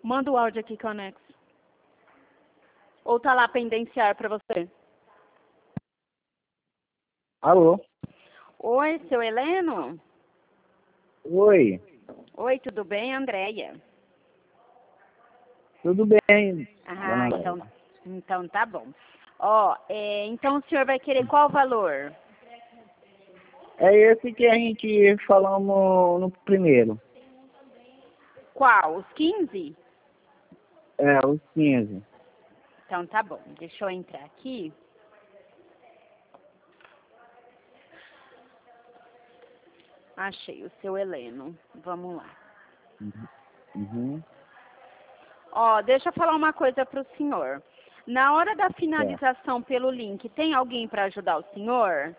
Manda o áudio aqui que eu anexo. Ou tá lá pendenciar pra você? Alô? Oi, seu Heleno? Oi, Oi, tudo bem, Andréia? tudo bem, dona Ah, Andréia? então tá bom. Ó, então o senhor vai querer qual valor? É esse que a gente falamos no primeiro. Qual? Os 15? É, os 15. Então tá bom, deixa eu entrar aqui. Achei o seu Heleno. Vamos lá. Uhum. Ó, deixa eu falar uma coisa pro senhor. Na hora da Certo. finalização pelo link, tem alguém para ajudar o senhor?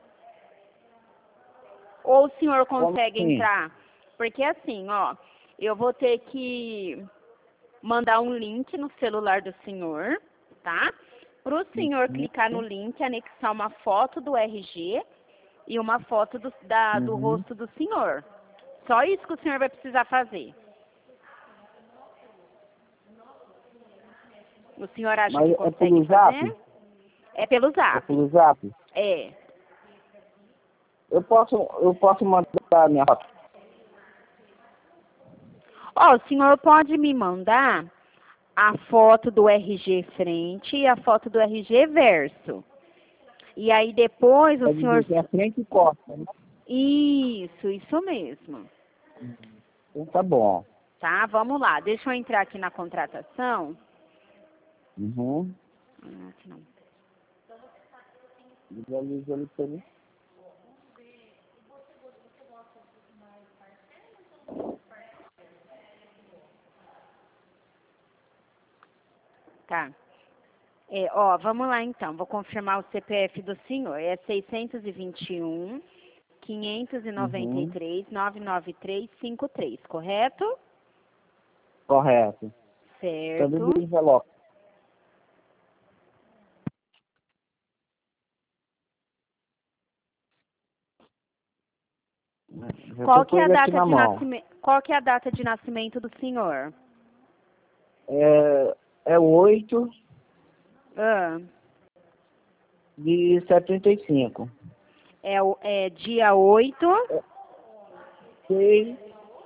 Ou o senhor consegue assim? entrar? Porque assim, ó, eu vou ter que mandar um link no celular do senhor, tá? Para o senhor clicar no link, anexar uma foto do RG e uma foto do Uhum. rosto do senhor. Só isso que o senhor vai precisar fazer. O senhor acha Mas que é consegue pelo Zap? fazer? É pelo É Zap. pelo Zap? É. Eu posso mandar minha foto? Ó, o senhor pode me mandar a foto do RG frente e a foto do RG verso. E aí depois o Quer senhor... dizer que é frente e costa, né? Isso mesmo. Então tá bom. Tá, vamos lá. Deixa eu entrar aqui na contratação. Uhum. Aqui não. Visualiza ali pra mim. Tá. Ó, vamos lá então. Vou confirmar o CPF do senhor. É 621 Uhum. 593 99353, correto? Correto. Cadê Certo. o envelope? Já tô Qual que com é a ele aqui data na de mão. nascimento? Qual que é a data de nascimento do senhor? É 8 Ah, de 75. é dia 8. 6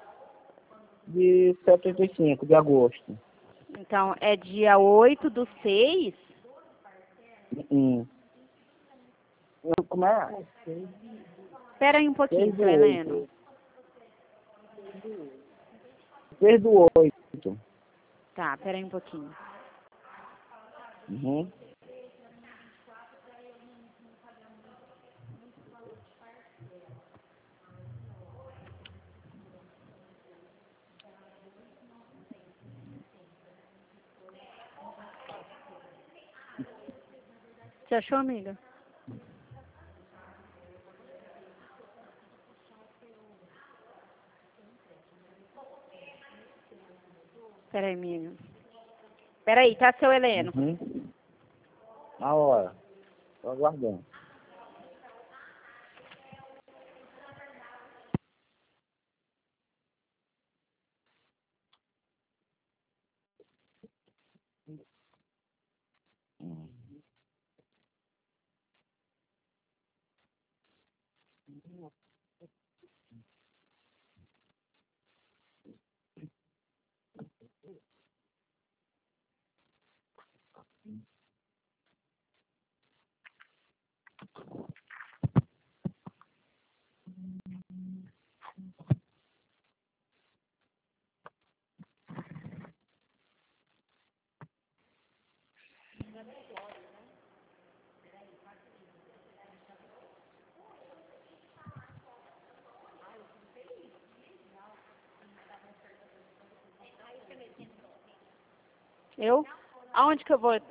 de 75 de agosto. Então, é dia 8/6. Hum. Como é? Espera aí um pouquinho, 6 do seu Heleno. 8. 6 do 8. Tá, espera aí um pouquinho. Uhum. Você achou, amiga? Espera aí, amiga. Espera aí, tá, seu Heleno? Uhum. Na hora. Tô aguardando. Hum. Eu? Aonde que eu vou?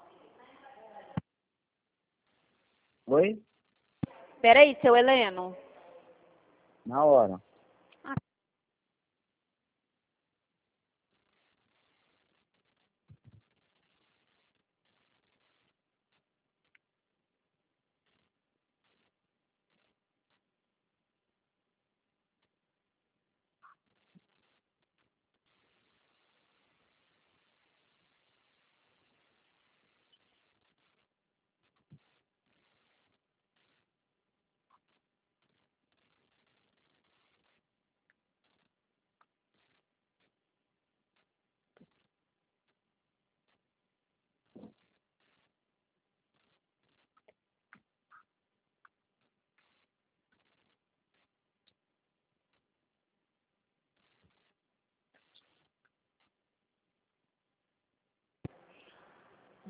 Oi? Espera aí, seu Heleno. Na hora.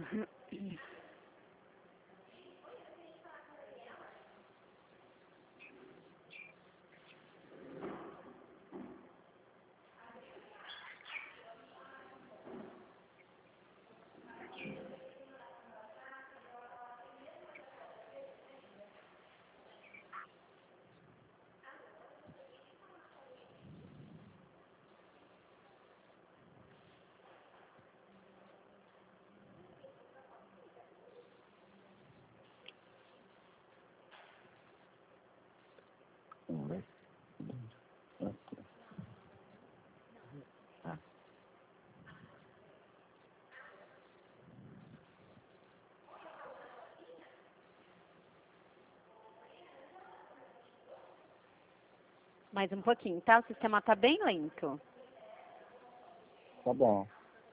Mais um pouquinho, tá? O sistema tá bem lento. Tá bom.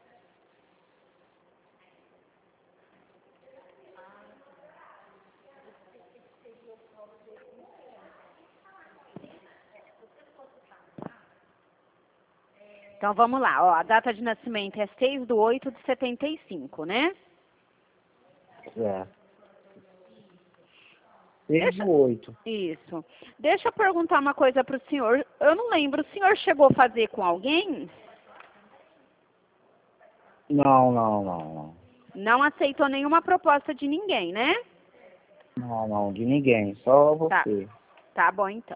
Então vamos lá, ó. A data de nascimento é 6/8/75, né? É. 6/8. Isso. Deixa eu perguntar uma coisa pro senhor. Eu não lembro, o senhor chegou a fazer com alguém? Não, não, não, não. Não aceitou nenhuma proposta de ninguém, né? Não, não, de ninguém. Só Tá. você. Tá bom, então.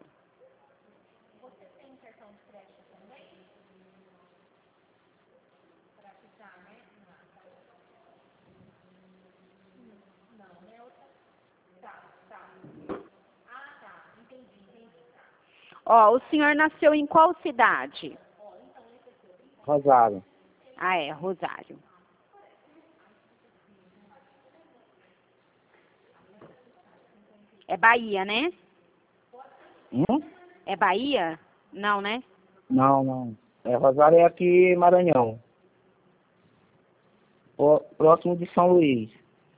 Ó, o senhor nasceu em qual cidade? Rosário. Ah, é, Rosário. É Bahia, né? Hum? É Bahia? Não, né? Não, não. É, Rosário é aqui Maranhão. Próximo de São Luís.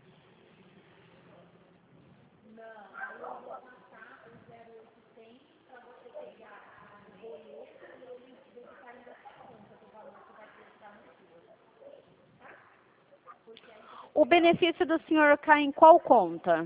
O benefício do senhor cai em qual conta?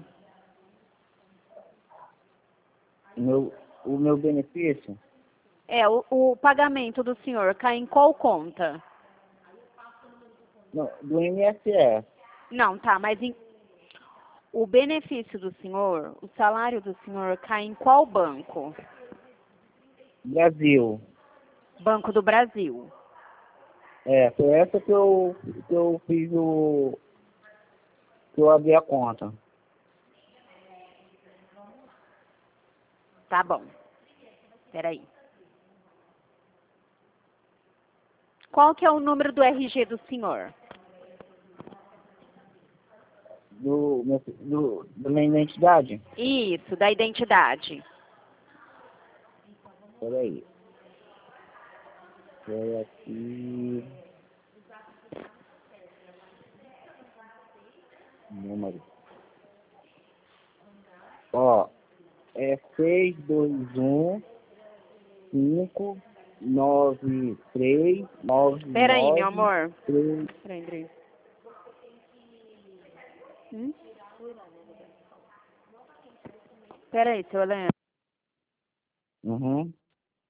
O meu benefício? É, o pagamento do senhor cai em qual conta? Não, do INSS. Não, tá, mas o benefício do senhor, o salário do senhor cai em qual banco? Brasil. Banco do Brasil. É, foi essa que eu fiz que eu abri a conta. Tá bom. Peraí. Qual que é o número do RG do senhor? Da minha identidade? Isso, da identidade. Peraí. Foi aqui. Número. Ó, é 621 593 Peraí, meu 99 amor. 3. Peraí. Hum? Peraí, seu Leandro. Uhum.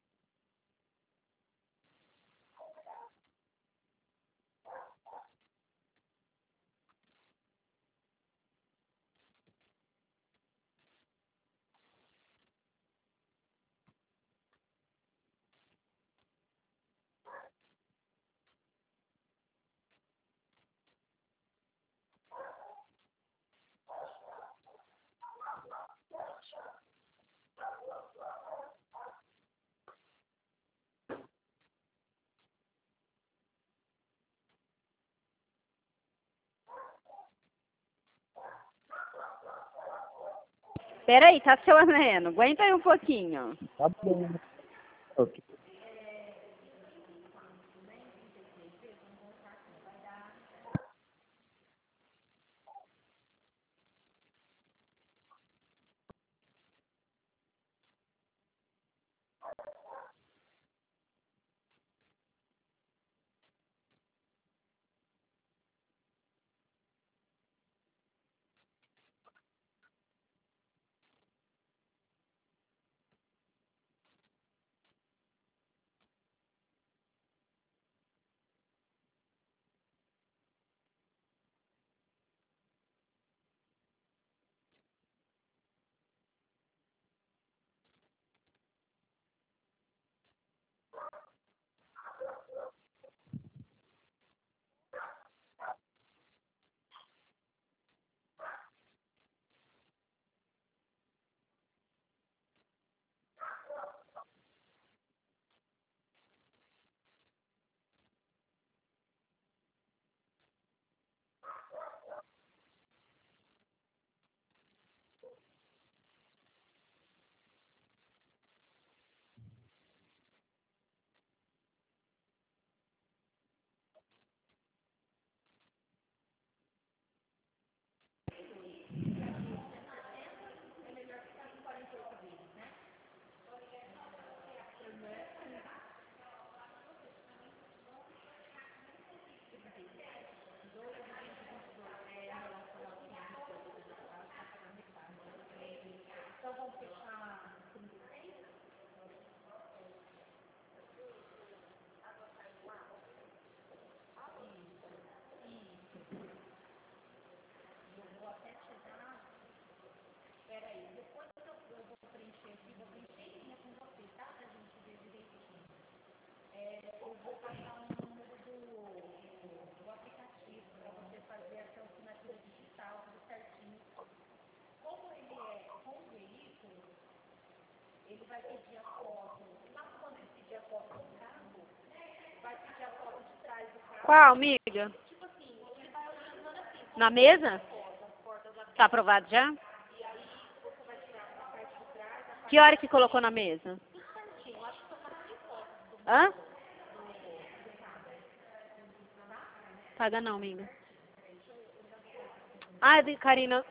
Peraí, tá seu Heleno. Aguenta aí um pouquinho. Tá bom. Ok. Qual, amiga? Na mesa? Tá aprovado já? Que hora que colocou na mesa? Hã? Paga não, amiga. Ah, Karina.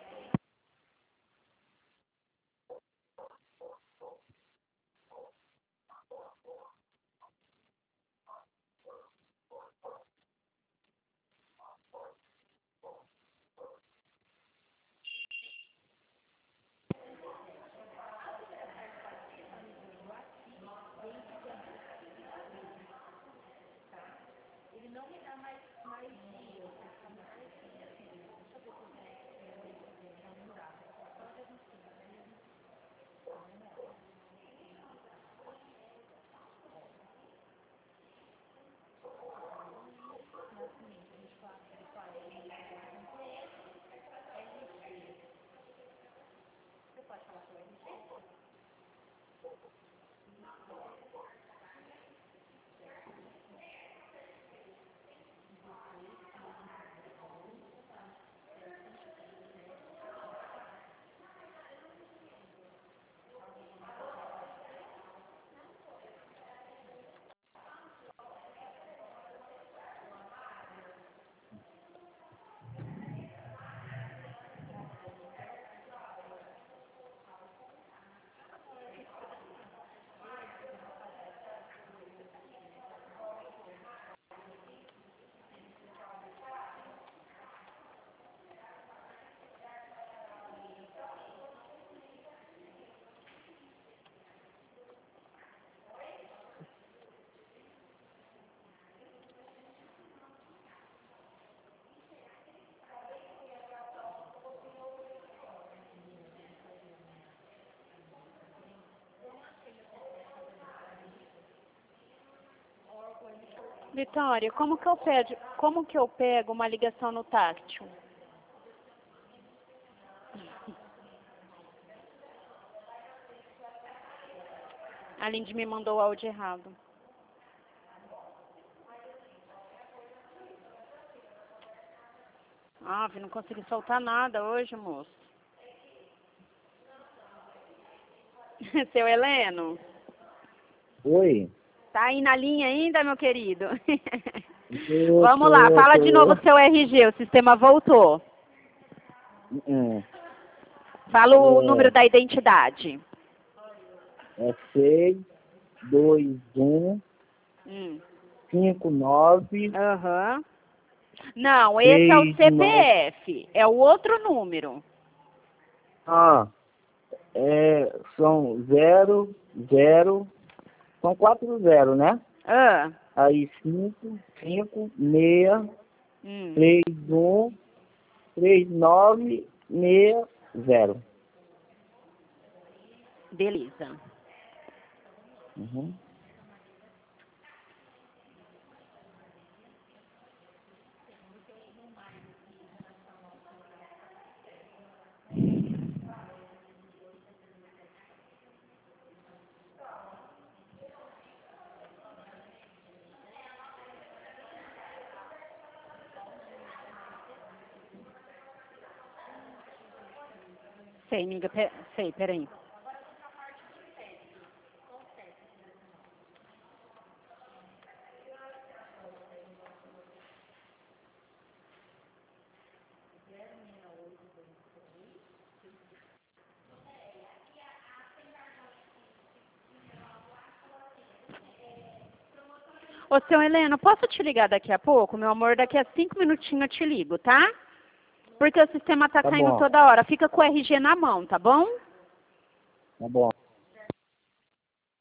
Vitória, como que eu pego uma ligação no táctil? A Lindy me mandou o áudio errado. Ah, não consegui soltar nada hoje, moço. Seu Heleno? Oi. Tá aí na linha ainda, meu querido? Eu Vamos lá, fala de novo tô... seu RG, o sistema voltou. Fala o número da identidade. É 6, 2, 1, 5, 9, Aham. Não, esse é o 6, 9. CPF, é o outro número. São 0, 0, são 4 0, né? Ah. Aí 5, 5, 6, 3, 1, 3, 9, 6, 0. Beleza. Sei, amiga, sei, peraí. Ô, seu Heleno, posso te ligar daqui a pouco? Meu amor, daqui a 5 minutinhos eu te ligo, tá? Porque o sistema tá caindo bom. toda hora. Fica com o RG na mão, tá bom? Tá bom.